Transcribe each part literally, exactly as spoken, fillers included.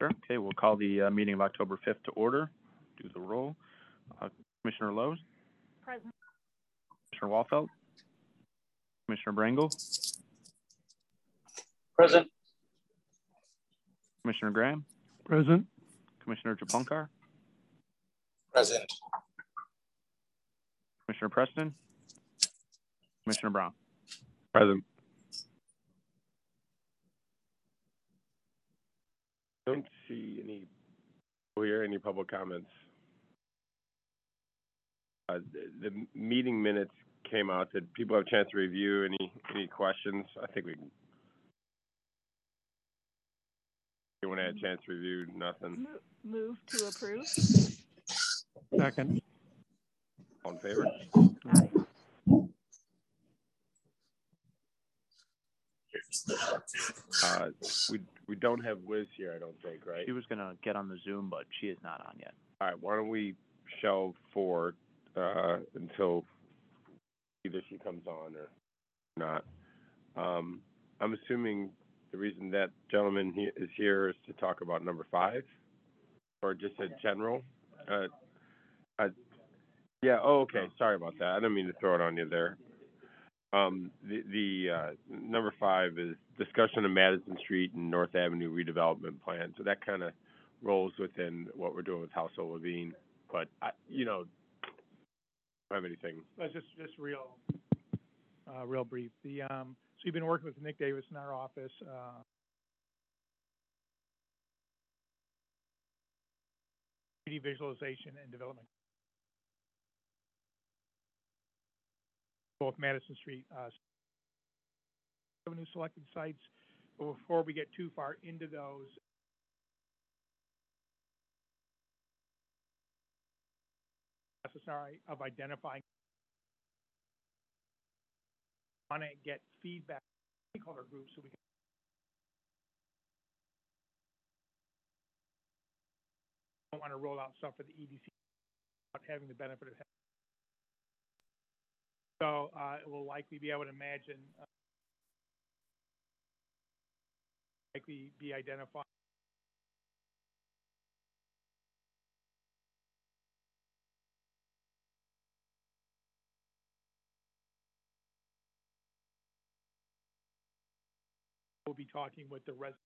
Sure. Okay, we'll call the uh, meeting of October fifth to order. Do the roll. Uh, Commissioner Lowe's? Present. Commissioner Walfeld? Commissioner Brangle? Present. Commissioner Graham? Present. Commissioner Japonkar? Present. Commissioner Preston? Commissioner Brown? Present. Don't see any, or hear any public comments. Uh, the, the meeting minutes came out. Did people have a chance to review? Any any questions? I think we. Anyone had a chance to review? Nothing. Move to approve. Second. All in favor? Aye. Uh, we we don't have Liz here, I don't think, right? She was going to get on the Zoom, but she is not on yet. All right. Why don't we shelve four uh, until either she comes on or not? Um, I'm assuming the reason that gentleman he is here is to talk about number five, or just a general. Uh, uh, yeah. Oh, okay. Sorry about that. I didn't mean to throw it on you there. Um, the the uh, number five is discussion of Madison Street and North Avenue redevelopment plan. So that kind of rolls within what we're doing with House of Levine. But I, you know, I don't have anything. That's just just real, uh, real brief. The um, so you've been working with Nick Davis in our office. Uh, three D visualization and development. Both Madison Street, uh, Avenue selected sites. But before we get too far into those, necessary of identifying, want to get feedback from stakeholder groups so we can don't want to roll out stuff for the E D C without having the benefit of having. So uh, it will likely be able to imagine, uh, likely be identified. We'll be talking with the residents.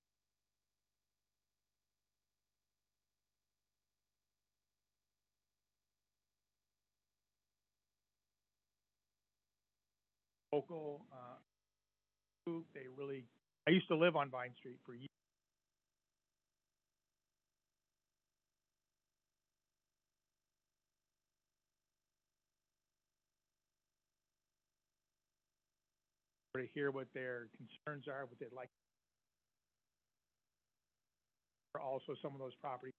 Local uh, group, they really, I used to live on Vine Street for years. To hear what their concerns are, what they'd like. Also, some of those properties.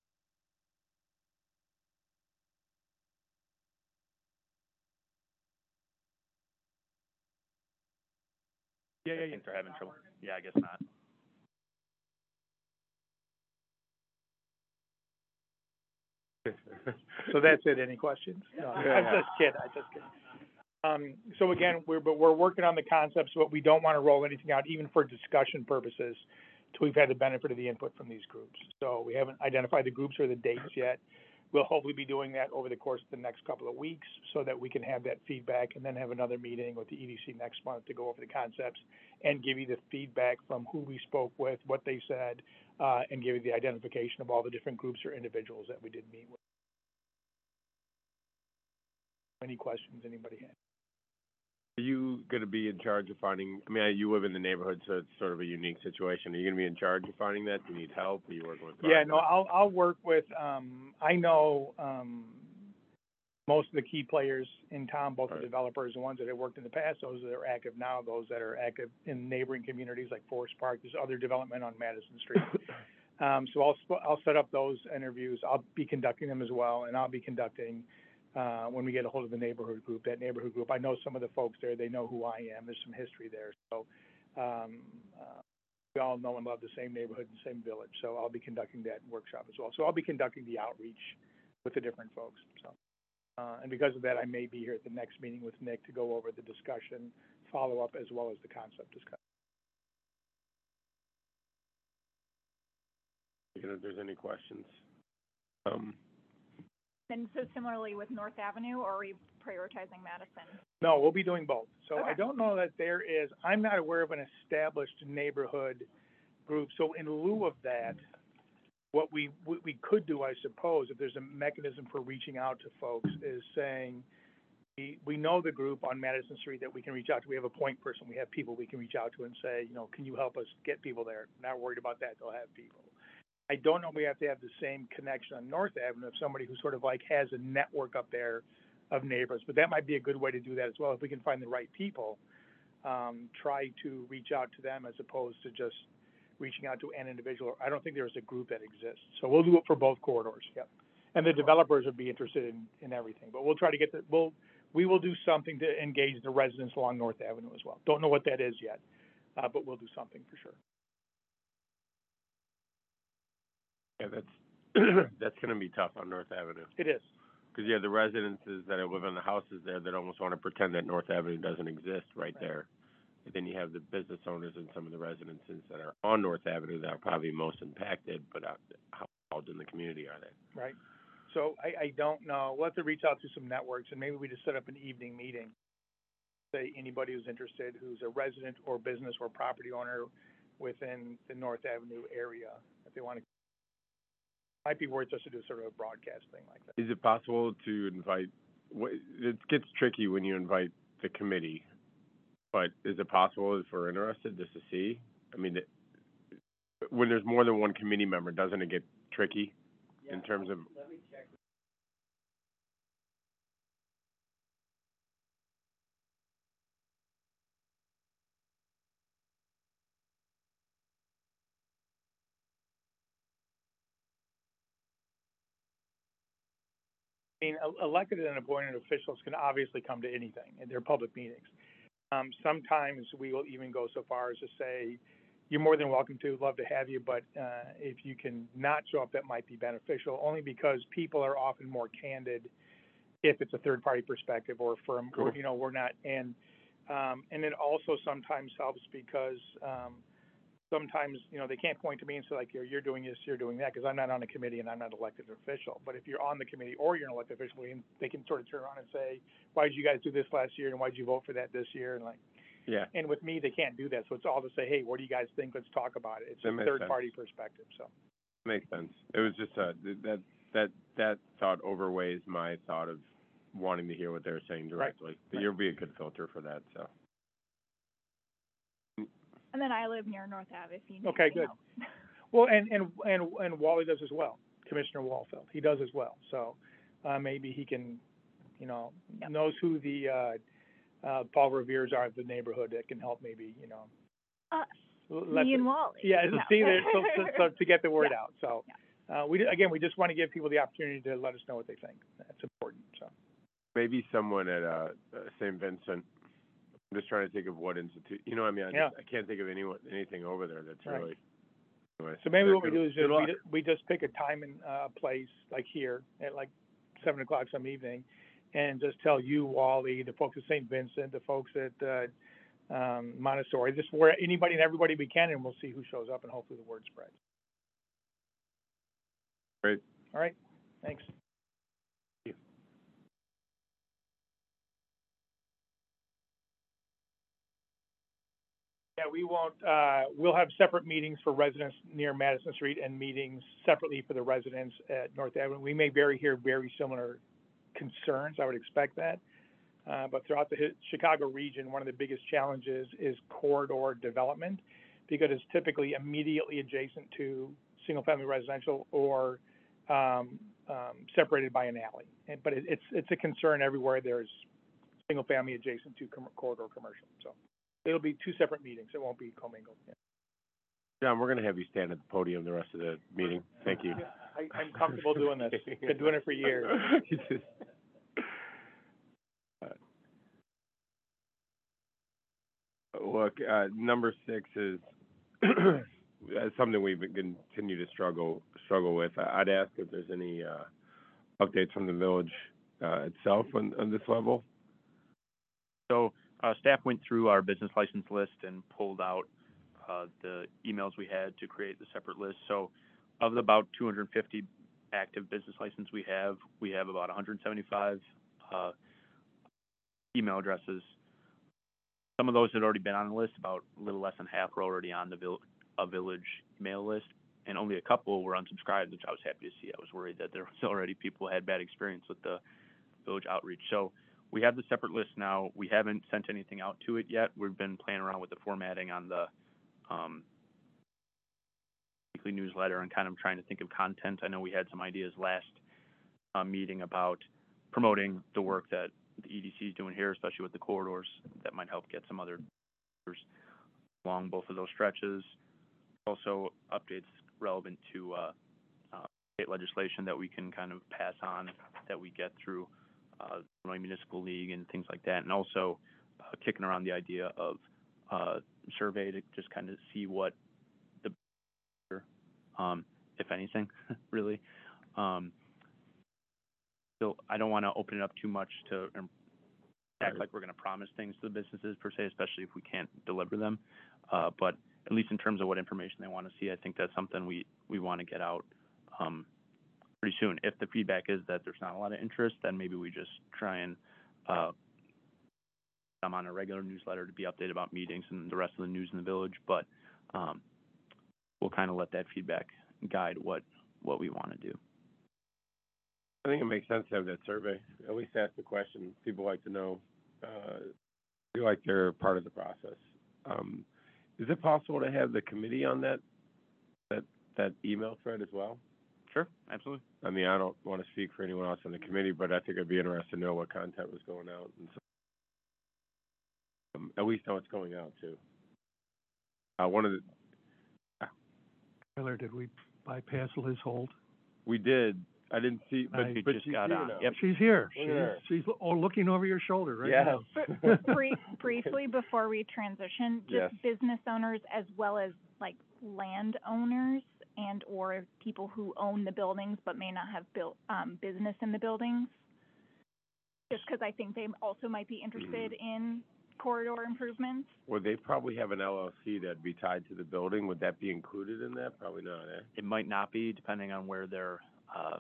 Yeah, yeah, I yeah. think they're having trouble. Yeah, I guess not. So that's it. Any questions? No, I'm just kidding. I just kidding. Um, so again, we're but we're working on the concepts, but we don't want to roll anything out, even for discussion purposes, till we've had the benefit of the input from these groups. So we haven't identified the groups or the dates yet. We'll hopefully be doing that over the course of the next couple of weeks, so that we can have that feedback and then have another meeting with the E D C next month to go over the concepts and give you the feedback from who we spoke with, what they said, uh, and give you the identification of all the different groups or individuals that we did meet with. Any questions anybody has? Are you going to be in charge of finding? I mean, you live in the neighborhood, so it's sort of a unique situation. Are you going to be in charge of finding that? Do you need help? Are you working with? Yeah, no, I'll I'll work with. Um, I know um, most of the key players in town, both Right. the developers, the ones that have worked in the past, those that are active now, those that are active in neighboring communities like Forest Park. There's other development on Madison Street. um, so I'll I'll set up those interviews. I'll be conducting them as well, and I'll be conducting. Uh, when we get a hold of the neighborhood group, that neighborhood group, I know some of the folks there, they know who I am, there's some history there. So um, uh, we all know and love the same neighborhood and same village, so I'll be conducting that workshop as well. So I'll be conducting the outreach with the different folks. So, uh, and because of that, I may be here at the next meeting with Nick to go over the discussion, follow up, as well as the concept discussion. you know, if there's any questions. Um, And so similarly with North Avenue, or are we prioritizing Madison? No, we'll be doing both. So I Okay. don't know that there is, I'm not aware of an established neighborhood group. So in lieu of that, what we, what we could do, I suppose, if there's a mechanism for reaching out to folks, is saying, we, we know the group on Madison Street that we can reach out to. We have a point person. We have people we can reach out to and say, you know, can you help us get people there? Not worried about that. They'll have people. I don't know if we have to have the same connection on North Avenue of somebody who sort of like has a network up there of neighbors, but that might be a good way to do that as well. If we can find the right people, um, try to reach out to them as opposed to just reaching out to an individual. I don't think there's a group that exists. So we'll do it for both corridors, yep. And the developers would be interested in, in everything, but we'll try to get the, we'll, we will do something to engage the residents along North Avenue as well. Don't know what that is yet, uh, but we'll do something for sure. yeah, that's, that's gonna be tough on North Avenue. It is. Because you have the residences that live in the houses there that almost want to pretend that North Avenue doesn't exist right there. And then you have the business owners and some of the residences that are on North Avenue that are probably most impacted, but uh, how involved in the community are they? Right. So I, I don't know. We'll have to reach out to some networks, and maybe we just set up an evening meeting. Say anybody who's interested, who's a resident or business or property owner within the North Avenue area, if they want to, might be worth us to do sort of a broadcast thing like that. Is it possible to invite, wh- it gets tricky when you invite the committee, but is it possible if we're interested just to see? I mean, it- when there's more than one committee member, doesn't it get tricky in terms of? I mean, el- elected and appointed officials can obviously come to anything, and they're public meetings. Um, sometimes we will even go so far as to say, you're more than welcome to, love to have you, but, uh, if you can not show up, that might be beneficial, only because people are often more candid if it's a third-party perspective or from, Cool. you know, we're not, and, um, and it also sometimes helps because, um, sometimes, you know, they can't point to me and say like, you're, you're doing this, you're doing that, because I'm not on a committee and I'm not an elected official. But if you're on the committee or you're an elected official, they can sort of turn around and say, why did you guys do this last year and why did you vote for that this year? And like, Yeah. and with me, they can't do that. So it's all to say, hey, what do you guys think? Let's talk about it. It's That a makes third-party perspective, so. Makes sense. It was just, uh, th- that, that, that thought overweighs my thought of wanting to hear what they're saying directly. But Right. you'll be a good filter for that, so. And then I live near North Ave if you need Okay, any good. help. Well, and, and, and, and Wally does as well, Commissioner Walfeld, he does as well, so, uh, maybe he can, you know, Yep. knows who the, uh, uh, Paul Revere's are of the neighborhood that can help maybe, you know. Uh, let Me the- and Wally. Yeah, No. see, there, so, so, so to get the word Yeah. out, so, uh, we, again, we just want to give people the opportunity to let us know what they think, that's important, so. Maybe someone at, uh, uh, Saint Vincent. I'm just trying to think of what institute, you know, what I mean, I Yeah. just, I can't think of anyone, anything over there that's Right. really. Anyways, So maybe yeah, what we good- do is good just, we, luck. ju- we just pick a time and, uh, place, like here, at like seven o'clock some evening, and just tell you, Wally, the folks at Saint Vincent, the folks at, uh, um, Montessori, just where anybody and everybody we can, and we'll see who shows up, and hopefully the word spreads. Great. All right, thanks. Yeah, we won't, uh, we'll have separate meetings for residents near Madison Street and meetings separately for the residents at North Avenue. We may very hear very similar concerns, I would expect that. Uh, but throughout the Hi- Chicago region, one of the biggest challenges is corridor development because it's typically immediately adjacent to single-family residential or, um, um, separated by an alley. And, but it, it's, it's a concern everywhere there's single-family adjacent to com- corridor commercial, so. It'll be two separate meetings. It won't be commingled. Yeah. John, we're gonna have you stand at the podium the rest of the meeting. Thank you. I, I'm comfortable doing this. Been doing it for years. Uh, Look, uh, number six is that's something we've been continue to struggle struggle with. I- I'd ask if there's any uh, updates from the village uh, itself on, on this level. So, uh, staff went through our business license list and pulled out, uh, the emails we had to create the separate list. So of the about two hundred fifty active business license we have, we have about one hundred seventy-five uh, email addresses. Some of those had already been on the list. About a little less than half were already on the vil- a village email list, and only a couple were unsubscribed, which I was happy to see. I was worried that there was already people who had bad experience with the village outreach. So we have the separate list now. We haven't sent anything out to it yet. We've been playing around with the formatting on the um, weekly newsletter and kind of trying to think of content. I know we had some ideas last uh, meeting about promoting the work that the E D C is doing here, especially with the corridors. That might help get some other along both of those stretches. Also updates relevant to uh, uh, state legislation that we can kind of pass on that we get through uh, Illinois Municipal League and things like that. And also uh, kicking around the idea of uh, survey to just kind of see what the, um, if anything, really. Um, so I don't want to open it up too much to um, act like we're going to promise things to the businesses per se, especially if we can't deliver them. Uh, but at least in terms of what information they want to see, I think that's something we, we want to get out um, pretty soon. If the feedback is that there's not a lot of interest, then maybe we just try and uh, come on a regular newsletter to be updated about meetings and the rest of the news in the village. But um, we'll kind of let that feedback guide what, what we want to do. I think it makes sense to have that survey. At least ask the question. People like to know, uh, feel like they're part of the process. Um, is it possible to have the committee on that, that, that email thread as well? Sure, absolutely. I mean, I don't want to speak for anyone else on the committee, but I think I'd be interested to know what content was going out, and so, um, at least know what's going out too. Uh, one of the, Tyler, did we bypass Liz Holt? we did. I didn't see, but, I- but just she's got here on. now. Yep. She's here. Look She's, at her. she's oh, looking over your shoulder right Yes. now. Brief, briefly before we transition, just Yes. business owners as well as like landowners and or people who own the buildings but may not have built um, business in the buildings. Just because I think they also might be interested in corridor improvements. Well, they probably have an L L C that'd be tied to the building. Would that be included in that? Probably not, eh? It might not be, depending on where their uh,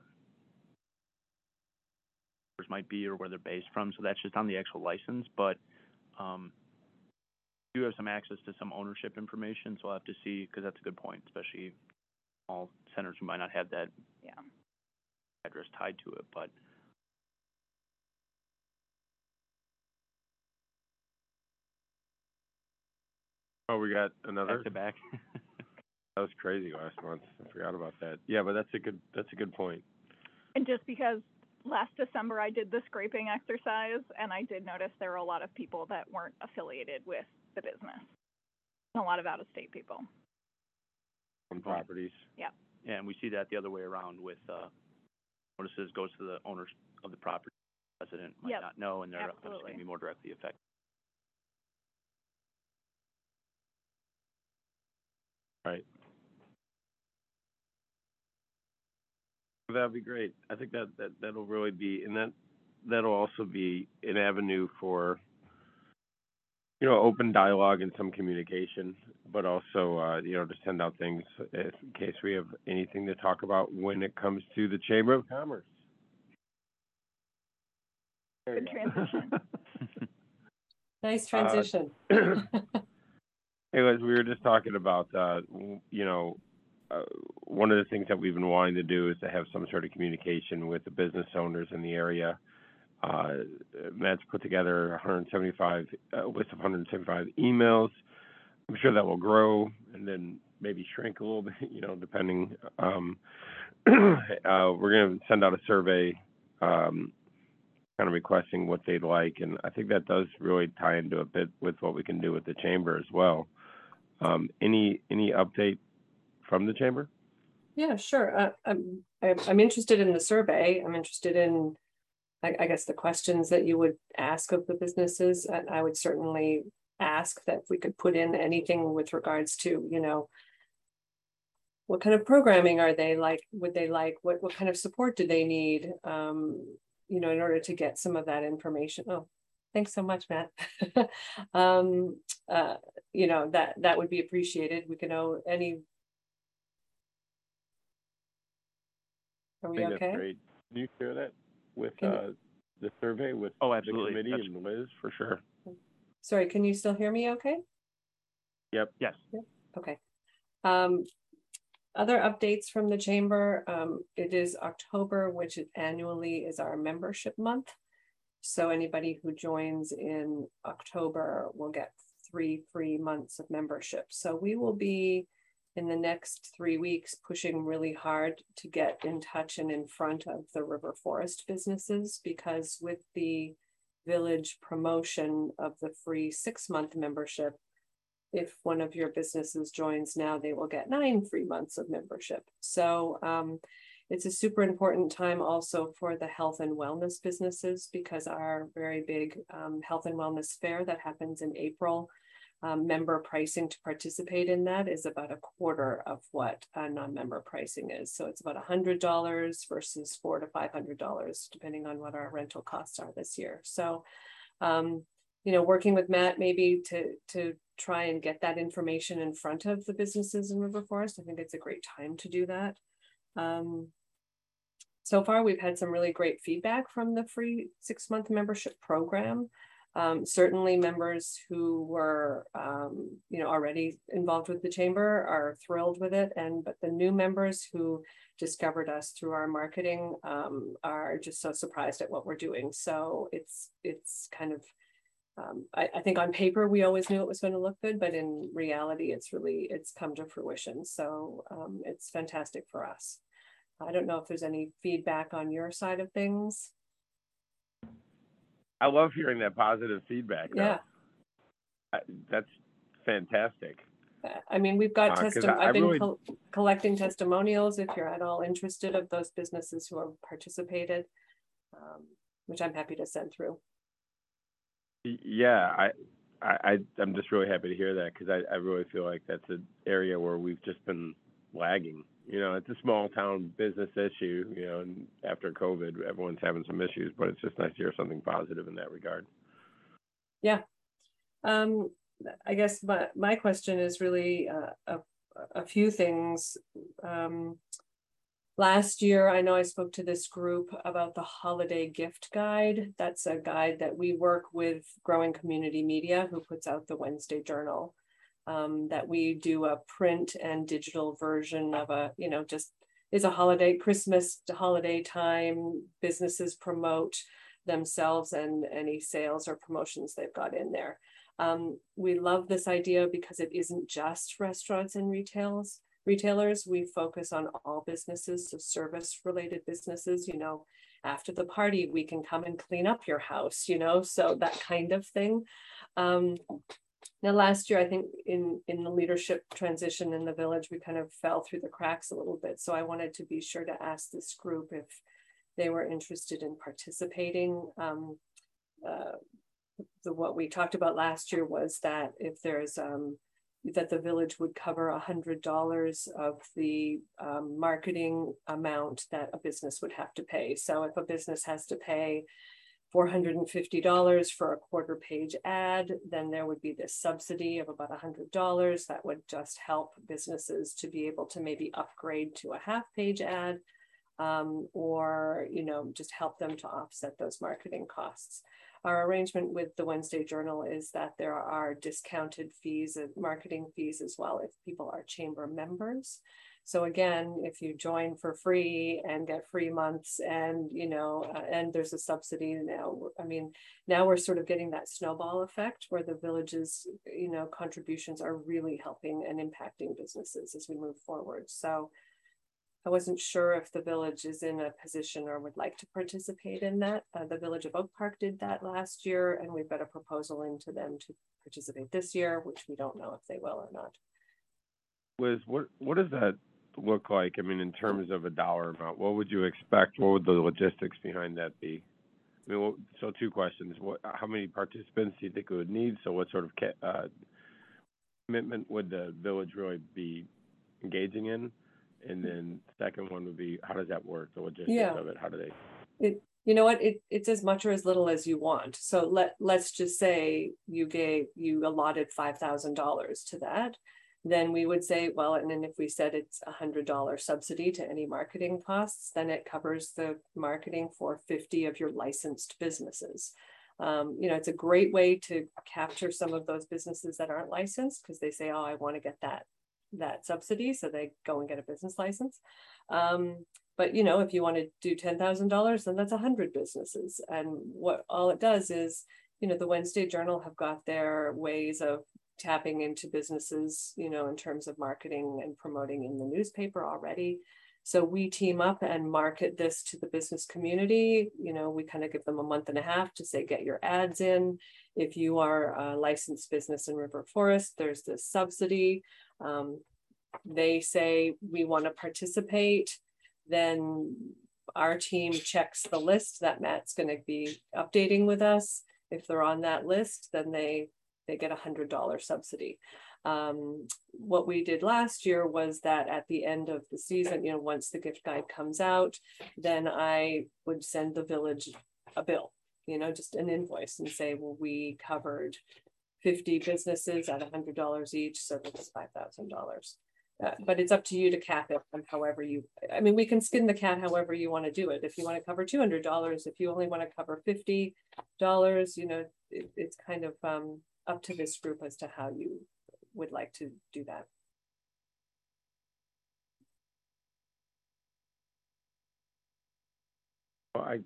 might be or where they're based from. So that's just on the actual license. But um, we do have some access to some ownership information, so I'll have to see, because that's a good point, especially all centers who might not have that Yeah. address tied to it. But Oh, we got another? back to back. That was crazy last month. I forgot about that. Yeah, but that's a good, that's a good point. And just because last December I did the scraping exercise and I did notice there were a lot of people that weren't affiliated with the business. And a lot of out-of-state people. On properties. Yeah. Yeah, and we see that the other way around with uh, notices goes to the owners of the property. The resident might Yep. not know, and they're obviously Absolutely. going to be more directly affected. Right. That'd be great. I think that, that, that'll really be, and that, that'll also be an avenue for, you know, open dialogue and some communication, but also, uh, you know, to send out things in case we have anything to talk about when it comes to the Chamber of Commerce. There you Good go. transition. Nice transition. Hey, Liz, we were just talking about, uh, w- you know, uh, one of the things that we've been wanting to do is to have some sort of communication with the business owners in the area. Uh, Matt's put together one hundred seventy-five, a list of one hundred seventy-five emails. I'm sure that will grow and then maybe shrink a little bit, you know, depending. Um, uh, we're going to send out a survey, um, kind of requesting what they'd like, and I think that does really tie into a bit with what we can do with the chamber as well. Um, any any update from the chamber? Yeah, sure. Uh, I'm, I'm I'm interested in the survey. I'm interested in, I, I guess, the questions that you would ask of the businesses. And I would certainly ask that we could put in anything with regards to, you know, what kind of programming are they like? Would they like? What what kind of support do they need? Um, you know, in order to get some of that information. Oh, thanks so much, Matt. um, uh, you know, that that would be appreciated. We can know any Are I we think okay? that's great. Can you share that with, Can you- uh, the survey with Oh, the absolutely. committee That's- and Liz, for sure? Sorry, can you still hear me okay? Yep. Yes. Okay. Um, other updates from the chamber, um, it is October, which is annually is our membership month. So anybody who joins in October will get three free months of membership. So we will be in the next three weeks pushing really hard to get in touch and in front of the River Forest businesses, because with the village promotion of the free six-month membership, if one of your businesses joins now, they will get nine free months of membership. So um, it's a super important time also for the health and wellness businesses, because our very big um, health and wellness fair that happens in April, um, member pricing to participate in that is about a quarter of what uh, non-member pricing is. So it's about one hundred dollars versus four to five hundred dollars, depending on what our rental costs are this year. So, um, you know, working with Matt maybe to to try and get that information in front of the businesses in River Forest. I think it's a great time to do that. Um, so far, we've had some really great feedback from the free six-month membership program. Um, certainly members who were, um, you know, already involved with the chamber are thrilled with it. And, but the new members who discovered us through our marketing um, are just so surprised at what we're doing. So it's, it's kind of, Um, I, I think on paper, we always knew it was going to look good, but in reality, it's really, it's come to fruition. So um, it's fantastic for us. I don't know if there's any feedback on your side of things. I love hearing that positive feedback. though. Yeah. I, that's fantastic. I mean, we've got Uh, 'cause testim- I- I I've been really- col collecting testimonials if you're at all interested of those businesses who have participated, um, which I'm happy to send through. Y- Yeah, I, I, I- I'm just really happy to hear that, because I, I really feel like that's an area where we've just been lagging. You know, it's a small town business issue, you know, and after COVID, everyone's having some issues, but it's just nice to hear something positive in that regard. Yeah. Um, I guess my, my question is really uh, a, a few things. Um, last year, I know I spoke to this group about the holiday gift guide. That's a guide that we work with Growing Community Media, who puts out the Wednesday Journal. Um, that we do a print and digital version of a, you know, just is a holiday, Christmas holiday time, businesses promote themselves and any sales or promotions they've got in there. Um, we love this idea because it isn't just restaurants and retails, retailers. We focus on all businesses, so service related businesses, you know, after the party, we can come and clean up your house, you know, so that kind of thing. Um, Now, last year, I think in, in the leadership transition in the village, we kind of fell through the cracks a little bit. So I wanted to be sure to ask this group if they were interested in participating. Um, uh, the, what we talked about last year was that if there's, um, that the village would cover one hundred dollars of the um, marketing amount that a business would have to pay. So if a business has to pay four hundred fifty dollars for a quarter page ad, then there would be this subsidy of about one hundred dollars that would just help businesses to be able to maybe upgrade to a half page ad, um, or, you know, just help them to offset those marketing costs. Our arrangement with the Wednesday Journal is that there are discounted fees and marketing fees as well if people are chamber members. So again, if you join for free and get free months and, you know, uh, and there's a subsidy now, I mean, now we're sort of getting that snowball effect where the village's, you know, contributions are really helping and impacting businesses as we move forward. So I wasn't sure if the village is in a position or would like to participate in that. Uh, the Village of Oak Park did that last year, and we've got a proposal into them to participate this year, which we don't know if they will or not. Liz, what, what does that look like? I mean, in terms of a dollar amount, what would you expect? What would the logistics behind that be? I mean, what, so two questions. What, how many participants do you think it would need? So what sort of uh, commitment would the village really be engaging in? And then second one would be, how does that work? The logistics Yeah. of it, how do they? It, you know what, it, it's as much or as little as you want. So let, let's just say you gave, you allotted five thousand dollars to that. then we would say, well, and then if we said it's a hundred dollar subsidy to any marketing costs, then it covers the marketing for fifty of your licensed businesses. Um, you know, it's a great way to capture some of those businesses that aren't licensed because they say, oh, I want to get that, that subsidy. So they go and get a business license. Um, but, you know, if you want to do ten thousand dollars, then that's a hundred businesses. And what all it does is, you know, the Wednesday Journal have got their ways of tapping into businesses, you know, in terms of marketing and promoting in the newspaper already. So we team up and market this to the business community. You know, we kind of give them a month and a half to say, get your ads in. If you are a licensed business in River Forest, there's this subsidy. Um, they say, we want to participate. Then our team checks the list that Matt's going to be updating with us. If they're on that list, then they, they get a one hundred dollar subsidy. Um, what we did last year was that at the end of the season, you know, once the gift guide comes out, then I would send the village a bill, you know, just an invoice and say, well, we covered fifty businesses at one hundred dollars each, so that's five thousand dollars. Uh, but it's up to you to cap it on however you, I mean, we can skin the cat however you want to do it. If you want to cover two hundred dollars, if you only want to cover fifty dollars, you know, it, it's kind of um, up to this group as to how you would like to do that. Well, I,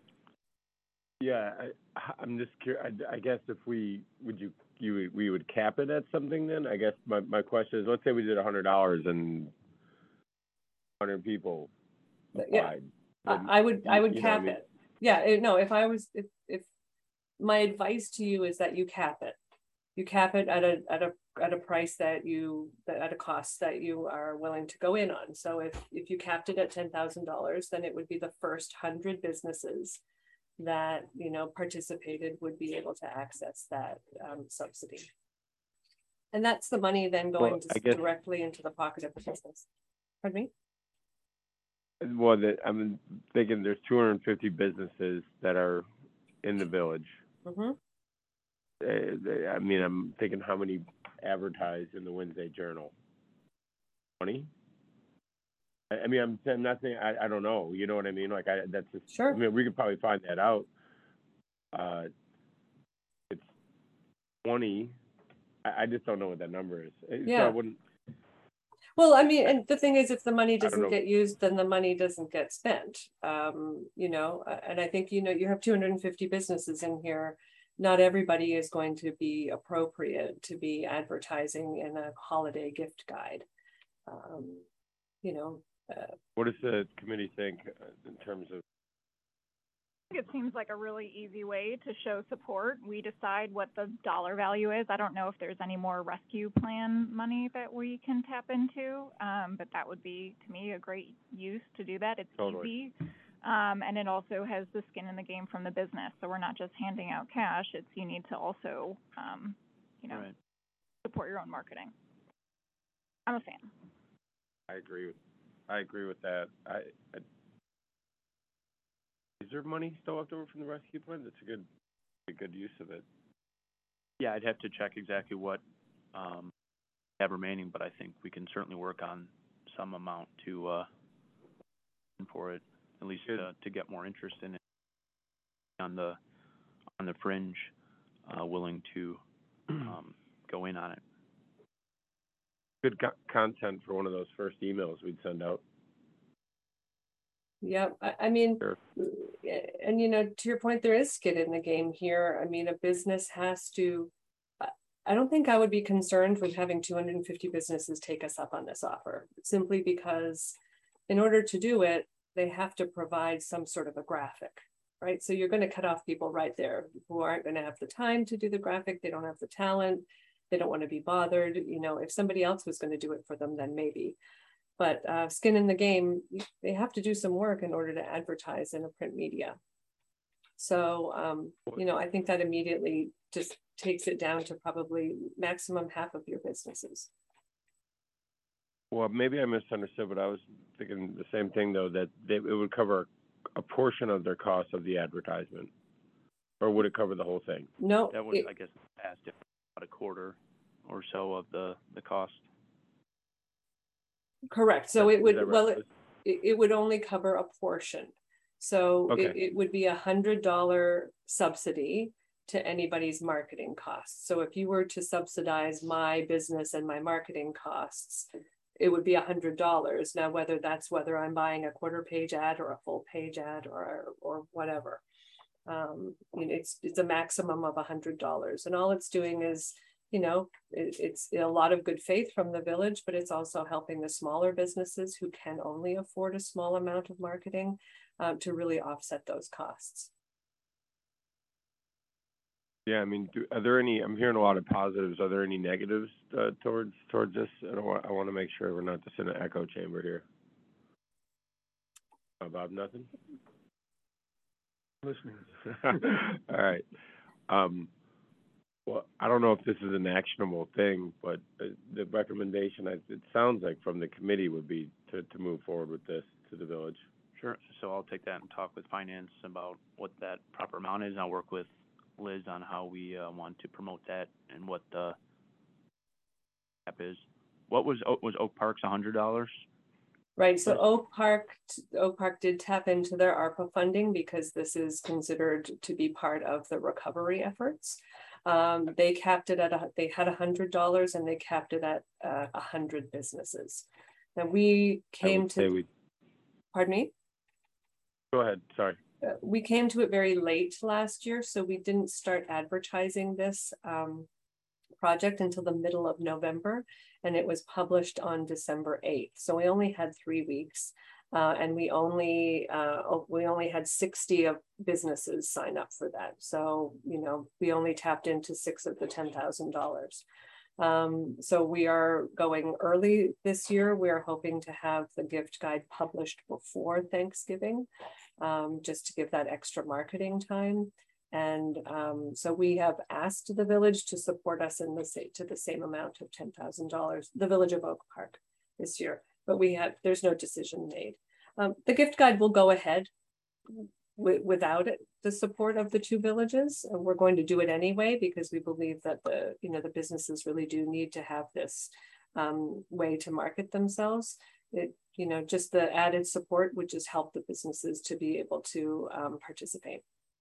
yeah, I, I'm just curious. I, I guess if we would you you we would cap it at something then. I guess my, my question is, let's say we did a hundred dollars and hundred people applied. Yeah, then, I would I would you cap know, it. Yeah, it, no. If I was if if my advice to you is that you cap it. You cap it at a at a at a price that you that at a cost that you are willing to go in on. So if if you capped it at ten thousand dollars, then it would be the first hundred businesses that you know participated would be able to access that um, subsidy. And that's the money then going well, just guess, directly into the pocket of the business. Pardon me? Well, that, I'm thinking there's two hundred fifty businesses that are in the village. Mm-hmm. Uh, I mean, I'm thinking how many advertise in the Wednesday Journal? twenty? I, I mean, I'm, I'm not saying, I, I don't know, you know what I mean? Like, I, that's just, sure. I mean, we could probably find that out. Uh, it's twenty. I, I just don't know what that number is. Yeah. So I wouldn't. Well, I mean, and the thing is, if the money doesn't get used, then the money doesn't get spent. Um, you know, and I think, you know, you have two hundred fifty businesses in here. Not everybody is going to be appropriate to be advertising in a holiday gift guide. Um, you know. Uh, what does the committee think in terms of? I think it seems like a really easy way to show support. We decide what the dollar value is. I don't know if there's any more rescue plan money that we can tap into, um, but that would be, to me, a great use to do that. It's totally. easy. Um, and it also has the skin in the game from the business. So we're not just handing out cash. It's you need to also, um, you know, right. support your own marketing. I'm a fan. I agree with, I agree with that. I, I is there money still left over from the rescue plan? That's a good, a good use of it. Yeah, I'd have to check exactly what um, we have remaining, but I think we can certainly work on some amount to uh, for it. At least uh, to get more interest in it on the on the fringe, uh, willing to um, go in on it. Good co content for one of those first emails we'd send out. Yeah, I, I mean, sure. And you know, to your point, there is skin in the game here. I mean, a business has to. I don't think I would be concerned with having two hundred fifty businesses take us up on this offer, simply because in order to do it, they have to provide some sort of a graphic, right? So you're going to cut off people right there who aren't going to have the time to do the graphic. They don't have the talent. They don't want to be bothered. You know, if somebody else was going to do it for them, then maybe. But uh, skin in the game, they have to do some work in order to advertise in a print media. So, um, you know, I think that immediately just takes it down to probably maximum half of your businesses. Well, maybe I misunderstood, but I was thinking the same thing, though, that they, it would cover a portion of their cost of the advertisement. Or would it cover the whole thing? No. That would, it, I guess, ask about a quarter or so of the, the cost. Correct, so Is it would, that right, well, it, Liz? it it would only cover a portion. So it, Okay. it would be a hundred dollar subsidy to anybody's marketing costs. So if you were to subsidize my business and my marketing costs, it would be a hundred dollars. Now, whether that's whether I'm buying a quarter page ad or a full page ad or or whatever. Um, you know, it's it's a maximum of a hundred dollars, and all it's doing is, you know, it, it's a lot of good faith from the village, but it's also helping the smaller businesses who can only afford a small amount of marketing um, to really offset those costs. Yeah, I mean, do, are there any? I'm hearing a lot of positives. Are there any negatives uh, towards towards this? I don't want. I want to make sure we're not just in an echo chamber here. Uh, Bob, nothing. Listening. All right. Um, well, I don't know if this is an actionable thing, but uh, the recommendation, I, it sounds like from the committee, would be to, to move forward with this to the village. Sure. So I'll take that and talk with finance about what that proper amount is. I'll work with Liz on how we uh, want to promote that and what the cap is. What was Oak- was Oak Park's a hundred dollars? Right, so Oak Park, Oak Park did tap into their ARPA funding because this is considered to be part of the recovery efforts. Um, they capped it at, a, they had a hundred dollars and they capped it at uh, a hundred businesses. Now we came to, we, pardon me? Go ahead, sorry. Uh, we came to it very late last year, so we didn't start advertising this um, project until the middle of November, and it was published on December eighth. So we only had three weeks, uh, and we only uh, we only had sixty of businesses sign up for that. So you know we only tapped into six of the ten thousand dollars. Um, so we are going early this year. We are hoping to have the gift guide published before Thanksgiving, um, just to give that extra marketing time. And um, so we have asked the village to support us in the same to the same amount of ten thousand dollars, the village of Oak Park this year, but we have, there's no decision made. Um, the gift guide will go ahead w without it, the support of the two villages. And we're going to do it anyway, because we believe that the, you know, the businesses really do need to have this um, way to market themselves. It, you know, just the added support would just help the businesses to be able to um, participate.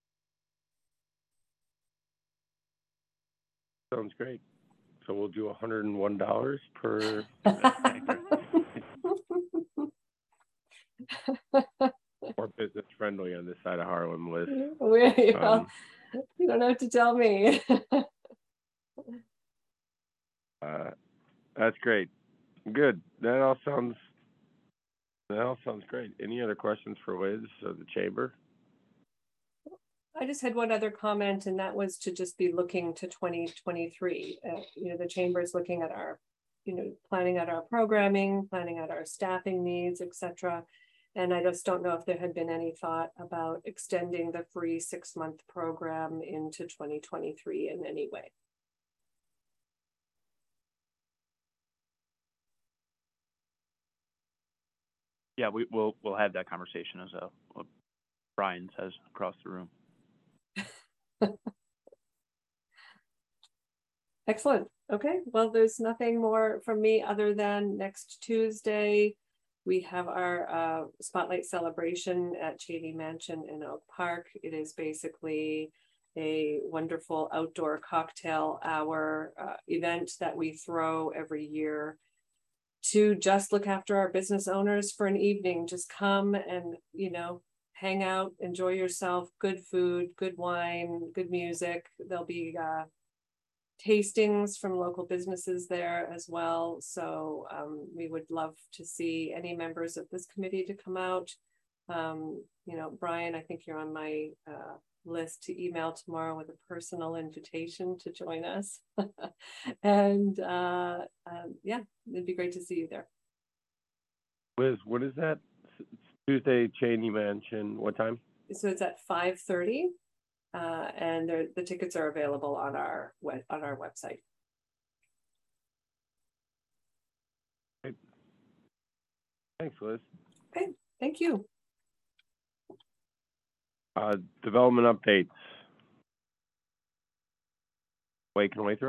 Sounds great. So we'll do one hundred and one dollars per. More business friendly on this side of Harlem, Liz. We, well, Um, you don't have to tell me. uh, that's great. Good. That all sounds. That all sounds great. Any other questions for Liz or the chamber? I just had one other comment, and that was to just be looking to twenty twenty-three. Uh, you know, the chamber is looking at our, you know, planning out our programming, planning out our staffing needs, et cetera. And I just don't know if there had been any thought about extending the free six-month program into twenty twenty-three in any way. Yeah, we, we'll we'll have that conversation as a, what Brian says across the room. Excellent. Okay, well, there's nothing more from me other than next Tuesday, we have our uh, Spotlight celebration at Cheney Mansion in Oak Park. It is basically a wonderful outdoor cocktail hour uh, event that we throw every year to just look after our business owners for an evening. Just come and, you know, hang out, enjoy yourself, good food, good wine, good music. There'll be uh, tastings from local businesses there as well. So um, we would love to see any members of this committee to come out. Um, you know, Brian, I think you're on my uh, list to email tomorrow with a personal invitation to join us. and uh, um, yeah, it'd be great to see you there. Liz, what is that? Tuesday, Cheney Mansion, what time? So it's at five thirty. Uh, and the tickets are available on our web, on our website. Great. Thanks, Liz. Okay, thank you. Uh, development updates. Wait, can Lathrop?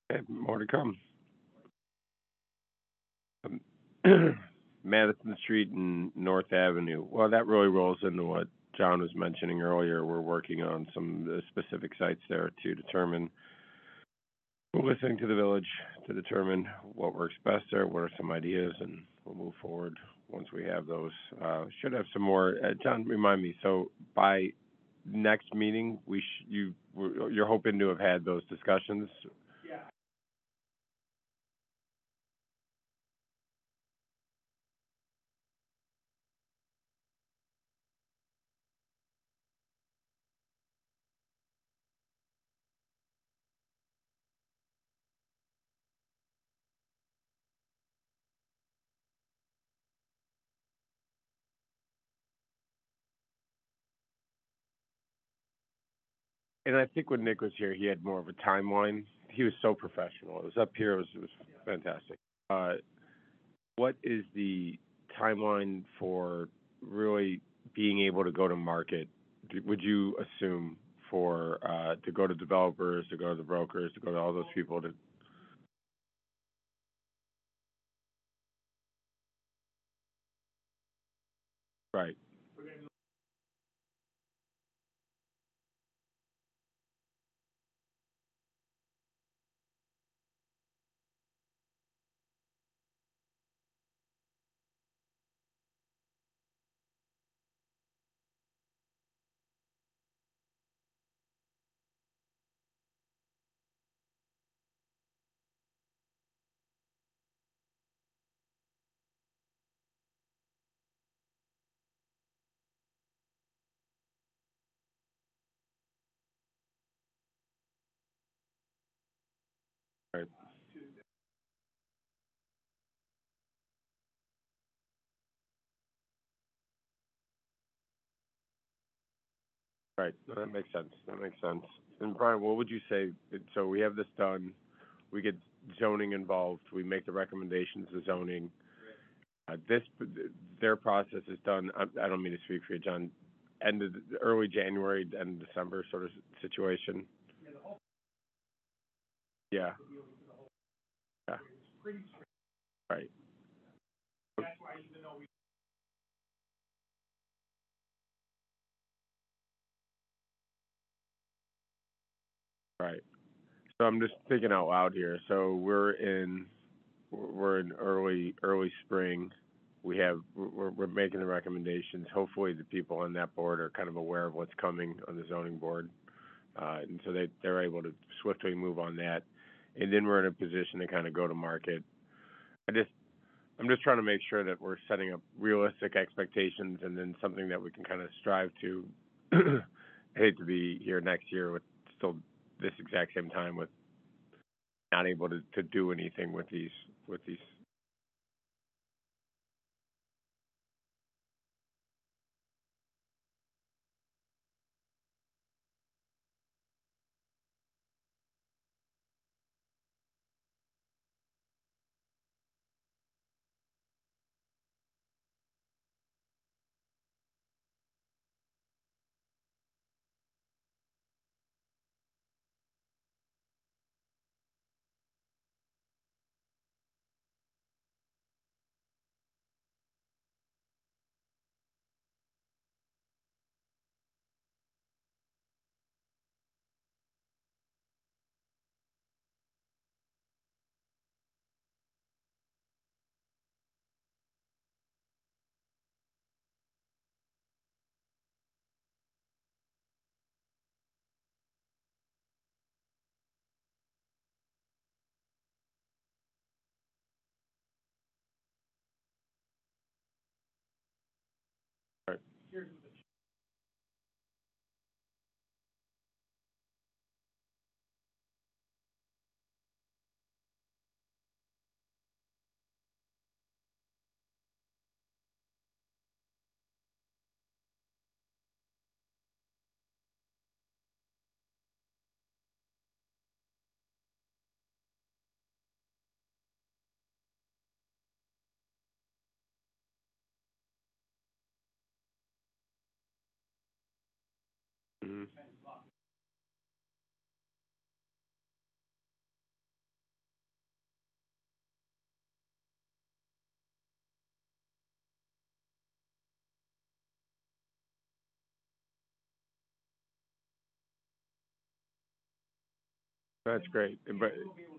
Okay, more to come. Um, Madison Street and North Avenue. Well, that really rolls into what John was mentioning earlier. We're working on some uh, specific sites there to determine, we're listening to the village to determine what works best there, what are some ideas, and we'll move forward once we have those. Uh, should have some more. Uh, John, remind me, so by next meeting, we sh- you, we're- you're hoping to have had those discussions? And I think when Nick was here, he had more of a timeline. He was so professional. It was up here. It was, it was fantastic. Uh, what is the timeline for really being able to go to market? Do- Would you assume for uh, to go to developers, to go to the brokers, to go to all those people to? Right. Right. Right. No, that makes sense. That makes sense. And Brian, what would you say? So we have this done. We get zoning involved. We make the recommendations to zoning. Uh, this, their process is done, I, I don't mean to speak for you, John, end of, early January, end of December sort of situation. Yeah. Yeah. Right. Right. So I'm just thinking out loud here. So we're in, we're in early, early spring. We have, we're, we're making the recommendations. Hopefully the people on that board are kind of aware of what's coming on the zoning board. Uh, and so they, they're able to swiftly move on that. And then we're in a position to kind of go to market. I just, I'm just trying to make sure that we're setting up realistic expectations and then something that we can kind of strive to. I hate to be here next year with still this exact same time with not able to, to do anything with these, with these. Right. That's great, but,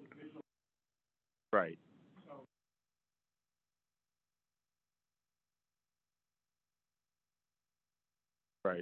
right. Right.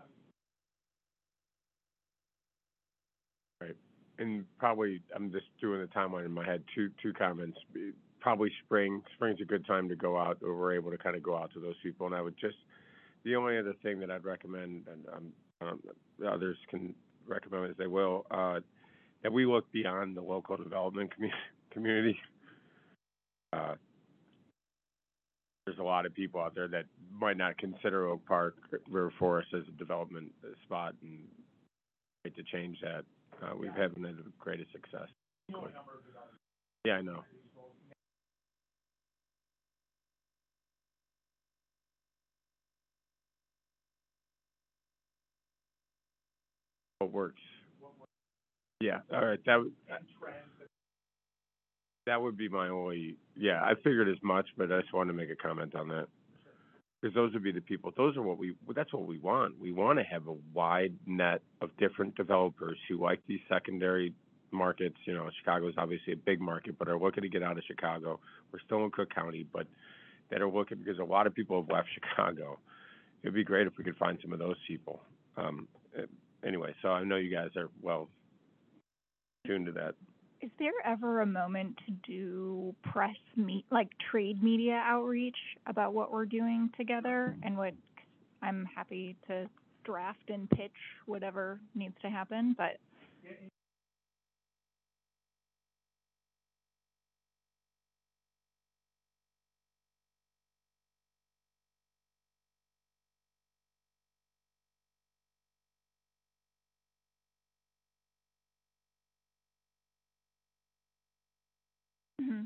Right. And probably, I'm just doing the timeline in my head, two, two comments. Probably spring, spring's a good time to go out, or we're able to kind of go out to those people. And I would just, the only other thing that I'd recommend, and um, um, the others can recommend as they will, uh, that we look beyond the local development commu- community. Uh, there's a lot of people out there that might not consider Oak Park River Forest as a development spot, and need to change that. Uh, we've had the greatest success. Yeah, I know. What works? Yeah. All right. That would that would be my only. Yeah, I figured as much, but I just wanted to make a comment on that, because those would be the people. Those are what we. That's what we want. We want to have a wide net of different developers who like these secondary markets. You know, Chicago is obviously a big market, but are looking to get out of Chicago. We're still in Cook County, but that are looking, because a lot of people have left Chicago. It'd be great if we could find some of those people. Um, anyway, so I know you guys are well tuned to that. Is there ever a moment to do press meet, like trade media outreach about what we're doing together, and what I'm happy to draft and pitch whatever needs to happen, but mhm.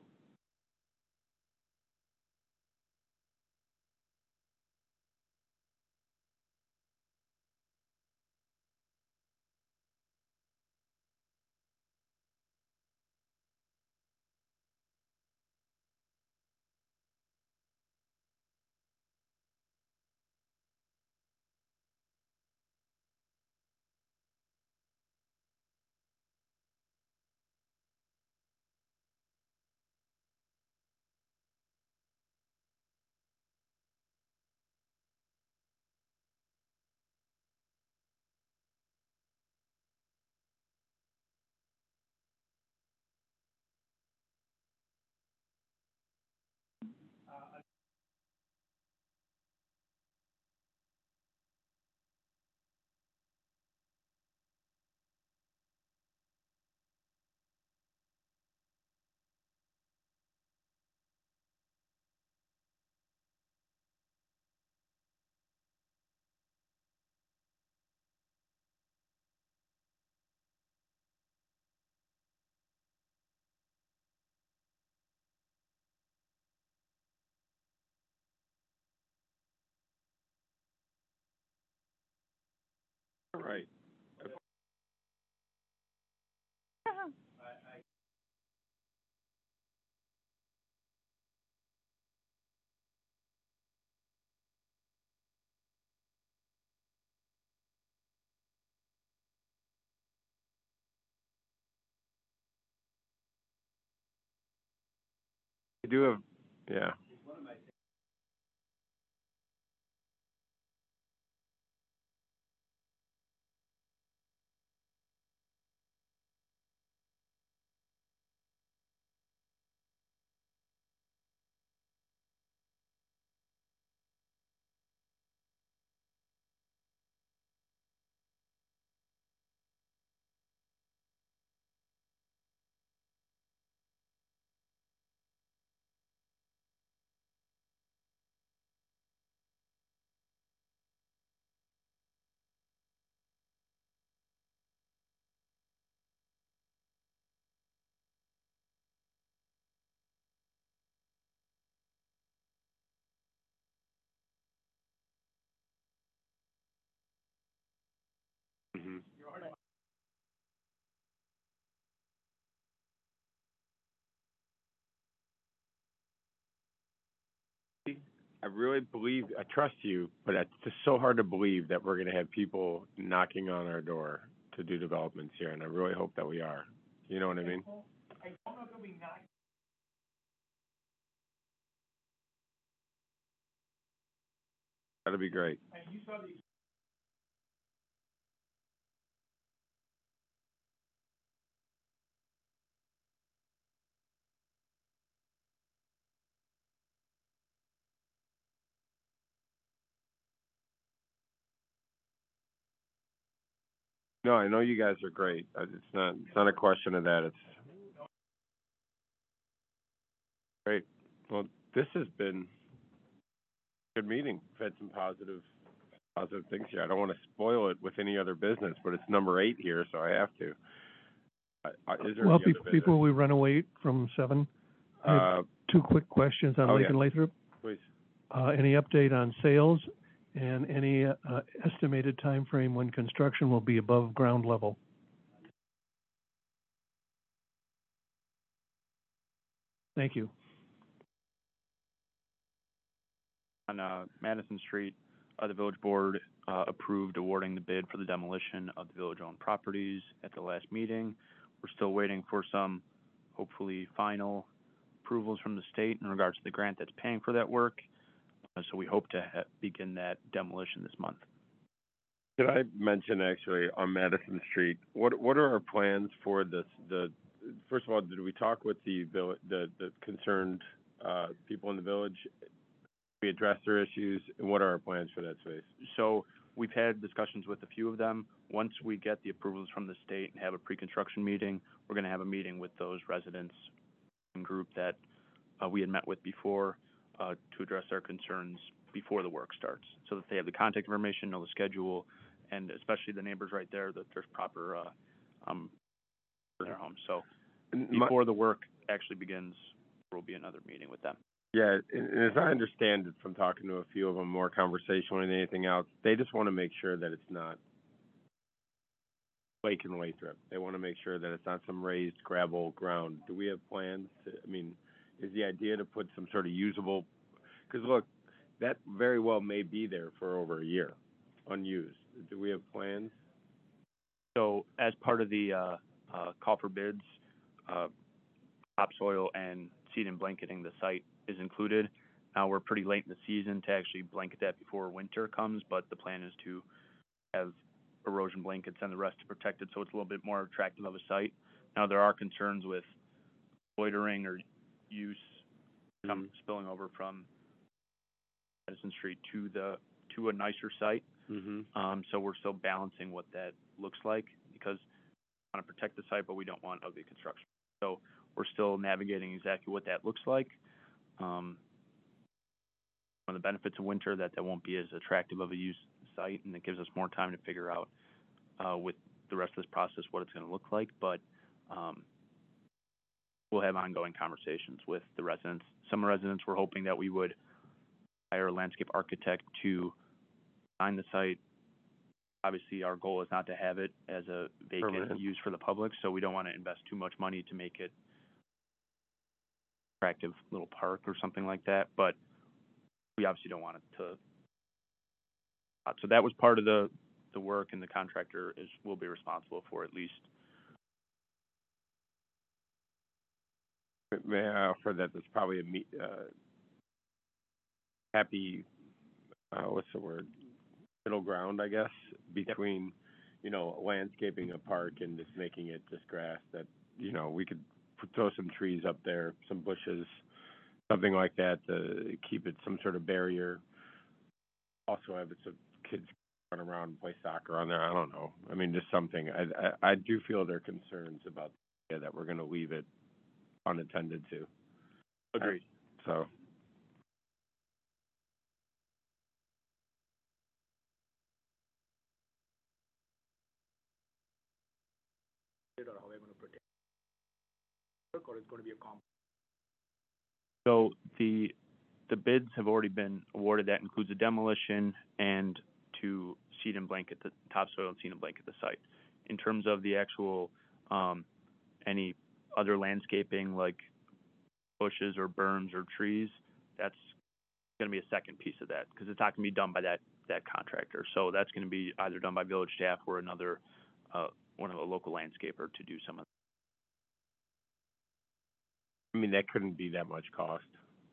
All right. We do have, yeah. Mm-hmm. I really believe, I trust you, but it's just so hard to believe that we're going to have people knocking on our door to do developments here, and I really hope that we are. You know what I mean? That'd be great. No, I know you guys are great. Uh, It's not, it's not a question of that. It's great. Well, this has been a good meeting. We've had some positive, positive things here. I don't want to spoil it with any other business, but it's number eight here, so I have to. I, I, is there Well, any other bef- before we run away from seven, I have business? two quick questions on oh, Lincoln yeah. Lathrop. Uh, please. Uh, any update on sales and any, uh, estimated time frame when construction will be above ground level? Thank you. On uh, Madison Street, uh, the village board uh, approved awarding the bid for the demolition of the village-owned properties at the last meeting. We're still waiting for some, hopefully, final approvals from the state in regards to the grant that's paying for that work. Uh, so we hope to ha- begin that demolition this month. Could I mention actually on Madison Street, what what are our plans for this? The first of all, did we talk with the vill- the the concerned uh, people in the village? We address their issues, and what are our plans for that space? So we've had discussions with a few of them. Once we get the approvals from the state and have a pre-construction meeting, we're going to have a meeting with those residents and group that uh, we had met with before uh, to address their concerns before the work starts, so that they have the contact information, know the schedule, and especially the neighbors right there, that there's proper uh, um, for their homes. So And my- before the work actually begins, there will be another meeting with them. Yeah, and, and as I understand it from talking to a few of them, more conversational than anything else, they just want to make sure that it's not Lake and Lathrop. They want to make sure that it's not some raised gravel ground. Do we have plans to, I mean, is the idea to put some sort of usable, because look, that very well may be there for over a year, unused. Do we have plans? So as part of the uh, uh, call for bids, uh, topsoil and seed and blanketing the site is included. Now, we're pretty late in the season to actually blanket that before winter comes, but the plan is to have erosion blankets and the rest to protect it, so it's a little bit more attractive of a site. Now, there are concerns with loitering or use um, spilling over from Madison Street to the to a nicer site. Mm-hmm. Um, so we're still balancing what that looks like, because we want to protect the site, but we don't want ugly construction. So we're still navigating exactly what that looks like. Um, one of the benefits of winter, that that won't be as attractive of a use site, and it gives us more time to figure out uh, with the rest of this process what it's going to look like. But um, we'll have ongoing conversations with the residents. Some residents were hoping that we would hire a landscape architect to design the site. Obviously, our goal is not to have it as a vacant Permanent. use for the public, so we don't want to invest too much money to make it attractive little park or something like that. But we obviously don't want it to. Uh, so that was part of the the work, and the contractor is will be responsible for at least. May I offer that there's probably a me, uh, happy, uh, what's the word? Middle ground, I guess, between, you know, landscaping a park and just making it just grass. That, you know, we could put, throw some trees up there, some bushes, something like that to keep it some sort of barrier. Also have it so kids run around and play soccer on there. I don't know. I mean, just something. I I, I do feel their concerns about yeah, that we're going to leave it unattended to. Agreed. So. So the the bids have already been awarded. That includes the demolition and to seed and blanket the topsoil and seed and blanket the site. In terms of the actual um, any other landscaping like bushes or berms or trees, that's going to be a second piece of that, because it's not going to be done by that that contractor. So that's going to be either done by village staff or another uh, one of the local landscaper to do some of. I mean, that couldn't be that much cost.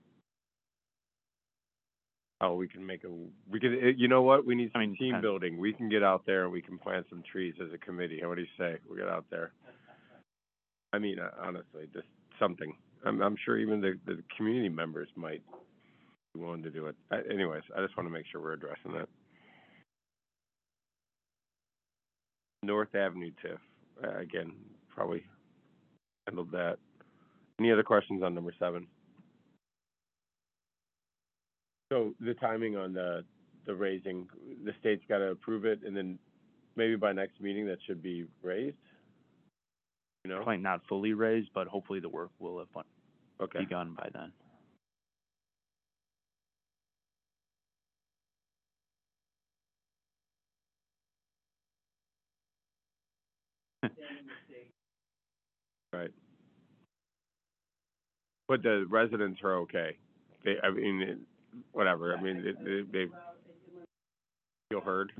Oh, we can make a, we can, eh, you know what, we need I some mean, team depends. building. We can get out there and we can plant some trees as a committee. What do you say? We get out there. I mean, uh, honestly, just something. I'm, I'm sure even the, the community members might be willing to do it. I, anyways, I just want to make sure we're addressing that. North Avenue TIF, uh, again, probably handled that. Any other questions on number seven? So the timing on the, the raising, the state's got to approve it, and then maybe by next meeting that should be raised? You know? Probably not fully raised, but hopefully the work will have fun- Okay. begun by then. Right. But the residents are okay. They, I mean, it- whatever, I mean, they, they, they feel heard.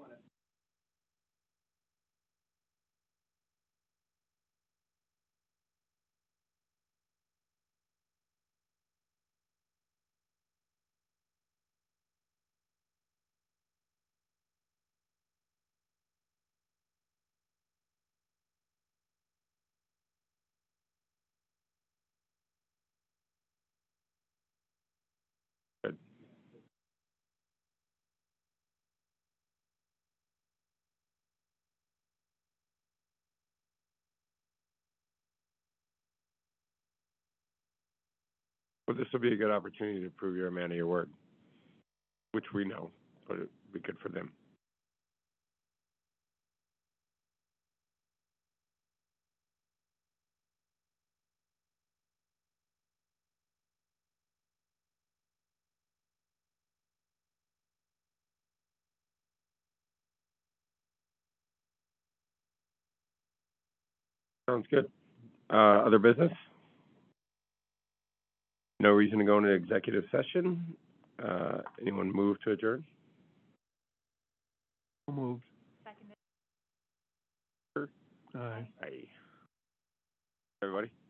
Good. Well, this will be a good opportunity to prove you're a man of your word, which we know, but it'd be good for them. Sounds good. Uh, other business? No reason to go into executive session. Uh, anyone move to adjourn? So moved. Seconded. Aye. Aye. Everybody?